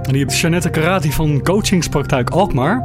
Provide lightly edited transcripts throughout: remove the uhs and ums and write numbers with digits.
En je hebt Jeannette Karati van Coachingspraktijk Alkmaar.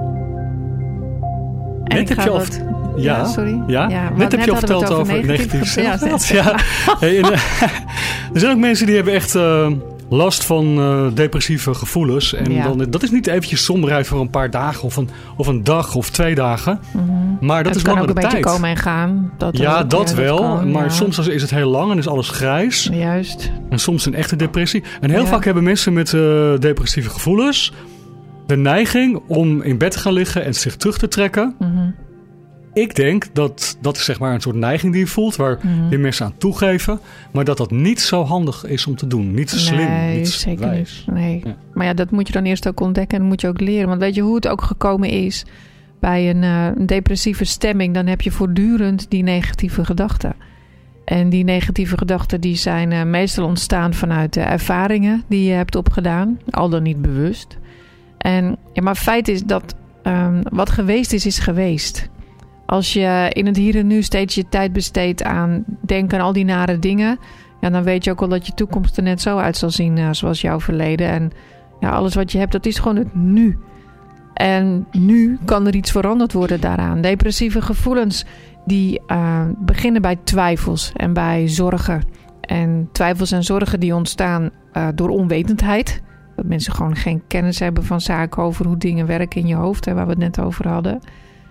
Net heb je sorry. Ja, net heb je al verteld over negatief zelfbeeld. Ja. Hey, er zijn ook mensen die hebben echt last van depressieve gevoelens. En dat is niet eventjes somberheid voor een paar dagen of een dag of 2 dagen. Mm-hmm. Maar dat is langere tijd. Het kan ook een beetje komen en gaan. Dat wel. Maar soms is het heel lang en is alles grijs. Juist. En soms een echte depressie. En heel vaak hebben mensen met depressieve gevoelens de neiging om in bed te gaan liggen en zich terug te trekken. Mm-hmm. Ik denk dat is zeg maar een soort neiging die je voelt, waar die mensen aan toegeven. Maar dat niet zo handig is om te doen. Niet slim, niet zeker wijs. Niet. Nee. Ja. Maar ja, dat moet je dan eerst ook ontdekken en dat moet je ook leren. Want weet je hoe het ook gekomen is bij een depressieve stemming? Dan heb je voortdurend die negatieve gedachten. En die negatieve gedachten die zijn meestal ontstaan vanuit de ervaringen die je hebt opgedaan. Al dan niet bewust. Maar feit is dat wat geweest is geweest. Als je in het hier en nu steeds je tijd besteedt aan denken aan al die nare dingen, ja, dan weet je ook wel dat je toekomst er net zo uit zal zien zoals jouw verleden. En ja, alles wat je hebt, dat is gewoon het nu. En nu kan er iets veranderd worden daaraan. Depressieve gevoelens die beginnen bij twijfels en bij zorgen. En twijfels en zorgen die ontstaan door onwetendheid. Dat mensen gewoon geen kennis hebben van zaken over hoe dingen werken in je hoofd, waar we het net over hadden.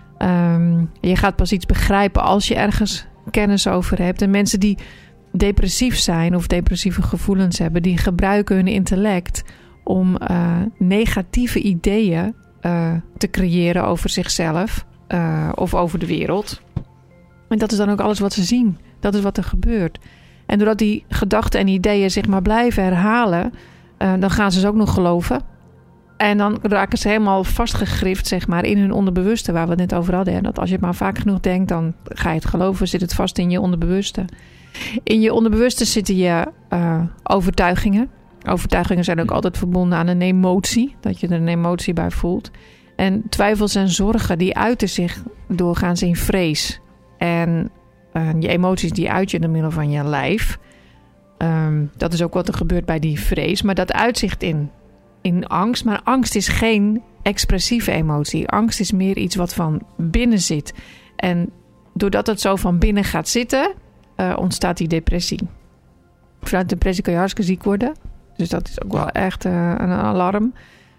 Je gaat pas iets begrijpen als je ergens kennis over hebt. En mensen die depressief zijn of depressieve gevoelens hebben, die gebruiken hun intellect om negatieve ideeën te creëren over zichzelf of over de wereld. En dat is dan ook alles wat ze zien. Dat is wat er gebeurt. En doordat die gedachten en ideeën zich maar blijven herhalen, dan gaan ze ook nog geloven. En dan raken ze helemaal vastgegrift, zeg maar, in hun onderbewuste, waar we het net over hadden. En dat als je het maar vaak genoeg denkt, dan ga je het geloven, zit het vast in je onderbewuste. In je onderbewuste zitten je overtuigingen. Overtuigingen zijn ook altijd verbonden aan een emotie, dat je er een emotie bij voelt. En twijfels en zorgen, die uiten zich doorgaans in vrees. En je emoties, die uit je door middel van je lijf. Dat is ook wat er gebeurt bij die vrees, maar dat uitzicht in angst. Maar angst is geen expressieve emotie. Angst is meer iets wat van binnen zit. En doordat het zo van binnen gaat zitten, ontstaat die depressie. Vanuit depressie kan je hartstikke ziek worden. Dus dat is ook wel echt een alarm.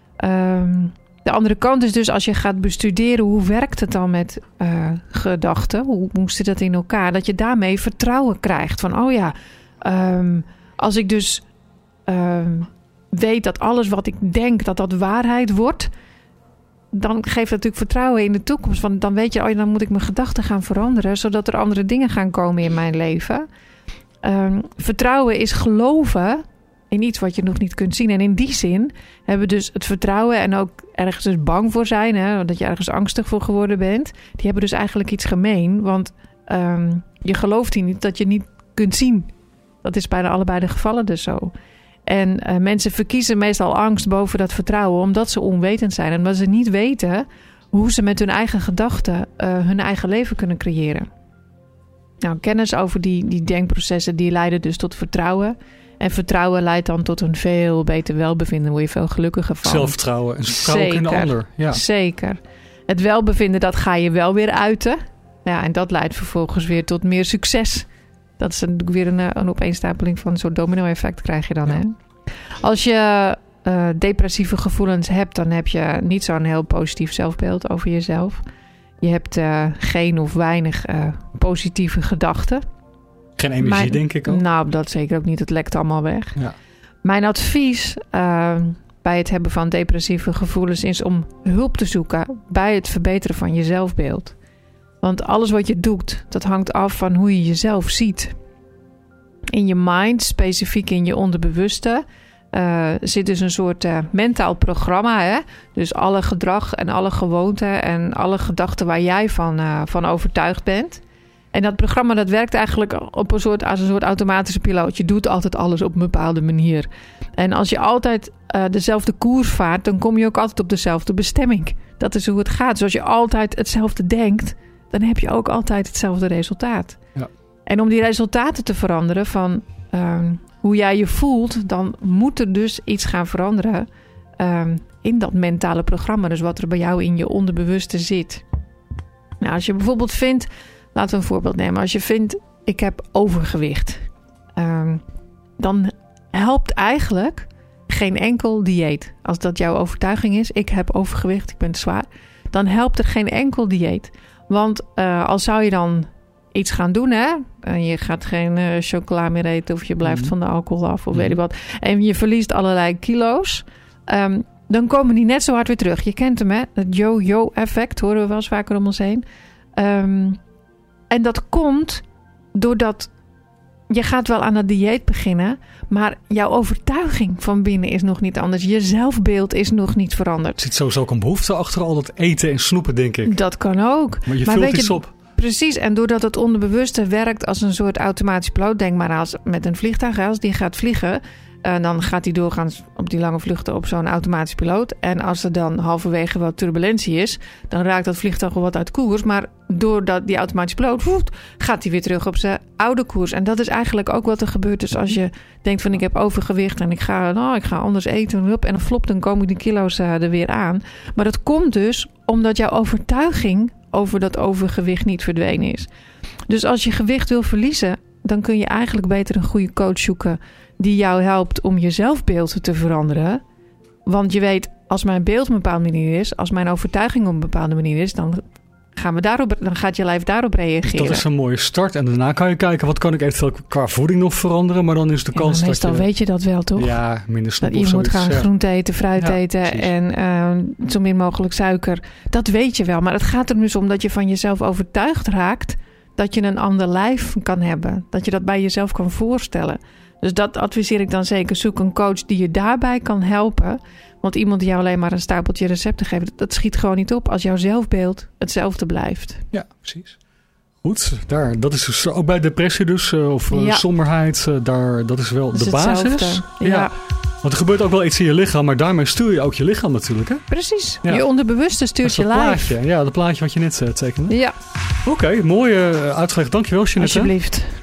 De andere kant is dus, als je gaat bestuderen hoe werkt het dan met gedachten, hoe zit dat in elkaar, dat je daarmee vertrouwen krijgt. Van als ik dus weet dat alles wat ik denk, dat waarheid wordt, dan geeft dat natuurlijk vertrouwen in de toekomst. Want dan weet je, dan moet ik mijn gedachten gaan veranderen, zodat er andere dingen gaan komen in mijn leven. Vertrouwen is geloven in iets wat je nog niet kunt zien. En in die zin hebben we dus het vertrouwen en ook ergens dus bang voor zijn, dat je ergens angstig voor geworden bent. Die hebben dus eigenlijk iets gemeen, want je gelooft hier niet dat je niet kunt zien. Dat is bijna allebei de gevallen dus zo. En mensen verkiezen meestal angst boven dat vertrouwen, omdat ze onwetend zijn. En omdat ze niet weten hoe ze met hun eigen gedachten hun eigen leven kunnen creëren. Nou, kennis over die denkprocessen, die leiden dus tot vertrouwen. En vertrouwen leidt dan tot een veel beter welbevinden. Daar word je veel gelukkiger van. Zelfvertrouwen en vertrouwen ook in de ander. Ja. Zeker. Het welbevinden, dat ga je wel weer uiten. Ja, en dat leidt vervolgens weer tot meer succes. Dat is natuurlijk weer een opeenstapeling van een soort domino-effect krijg je dan. Ja. Hè? Als je depressieve gevoelens hebt, dan heb je niet zo'n heel positief zelfbeeld over jezelf. Je hebt geen of weinig positieve gedachten. Geen energie, denk ik ook. Nou, dat zeker ook niet. Het lekt allemaal weg. Ja. Mijn advies bij het hebben van depressieve gevoelens is om hulp te zoeken bij het verbeteren van je zelfbeeld. Want alles wat je doet, dat hangt af van hoe je jezelf ziet. In je mind, specifiek in je onderbewuste, zit dus een soort mentaal programma. Hè? Dus alle gedrag en alle gewoonten en alle gedachten waar jij van overtuigd bent. En dat programma dat werkt eigenlijk als een soort automatische piloot. Je doet altijd alles op een bepaalde manier. En als je altijd dezelfde koers vaart, dan kom je ook altijd op dezelfde bestemming. Dat is hoe het gaat. Dus als je altijd hetzelfde denkt, dan heb je ook altijd hetzelfde resultaat. Ja. En om die resultaten te veranderen van hoe jij je voelt, dan moet er dus iets gaan veranderen in dat mentale programma. Dus wat er bij jou in je onderbewuste zit. Nou, als je bijvoorbeeld vindt, laten we een voorbeeld nemen. Als je vindt, ik heb overgewicht. Dan helpt eigenlijk geen enkel dieet. Als dat jouw overtuiging is, ik heb overgewicht, ik ben te zwaar. Dan helpt er geen enkel dieet. Want al zou je dan iets gaan doen, hè? En je gaat geen chocola meer eten of je blijft van de alcohol af of weet ik wat. En je verliest allerlei kilo's. Dan komen die net zo hard weer terug. Je kent hem, hè? Het yo-yo effect horen we wel eens vaker om ons heen. En dat komt doordat je gaat wel aan het dieet beginnen, maar jouw overtuiging van binnen is nog niet anders. Je zelfbeeld is nog niet veranderd. Er zit sowieso ook een behoefte achter al dat eten en snoepen, denk ik. Dat kan ook. Maar je vult iets op. Precies, en doordat het onderbewuste werkt als een soort automatisch piloot. Denk maar als met een vliegtuig, als die gaat vliegen, dan gaat hij doorgaans op die lange vluchten op zo'n automatisch piloot. En als er dan halverwege wat turbulentie is, dan raakt dat vliegtuig wel wat uit koers. Maar doordat die automatisch piloot gaat hij weer terug op zijn oude koers. En dat is eigenlijk ook wat er gebeurt. Dus als je denkt van ik heb overgewicht en ik ga anders eten. En dan flopt, dan komen die kilo's er weer aan. Maar dat komt dus omdat jouw overtuiging over dat overgewicht niet verdwenen is. Dus als je gewicht wil verliezen, dan kun je eigenlijk beter een goede coach zoeken die jou helpt om je zelfbeeld te veranderen. Want je weet, als mijn beeld op een bepaalde manier is, als mijn overtuiging op een bepaalde manier is, dan gaat je lijf daarop reageren. Dus dat is een mooie start. En daarna kan je kijken, wat kan ik eventueel qua voeding nog veranderen? Maar dan is de kans dat meestal weet je dat wel, toch? Ja, minder snoep of je moet gaan groente eten, fruit eten precies. En zo min mogelijk suiker. Dat weet je wel. Maar het gaat er dus om dat je van jezelf overtuigd raakt dat je een ander lijf kan hebben. Dat je dat bij jezelf kan voorstellen. Dus dat adviseer ik dan zeker. Zoek een coach die je daarbij kan helpen. Want iemand die jou alleen maar een stapeltje recepten geeft, dat schiet gewoon niet op als jouw zelfbeeld hetzelfde blijft. Ja, precies. Goed, dat is dus ook bij depressie dus, of somberheid, dat is wel de basis. Ja. Want er gebeurt ook wel iets in je lichaam, maar daarmee stuur je ook je lichaam natuurlijk, hè? Precies, je onderbewuste stuurt je lijf. Ja, dat plaatje wat je net tekende. Ja. Oké, mooi uitgelegd. Dankjewel, Jeanette. Alsjeblieft.